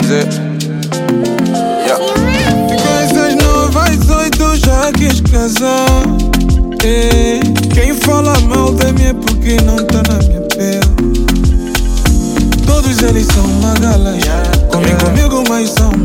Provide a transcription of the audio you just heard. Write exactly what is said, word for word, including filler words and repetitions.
dizer. Yeah. Com essas novas oito já quis casar. Ei, quem fala mal de mim é porque não tá na minha pele. Todos eles são magalas, comem comigo, mas são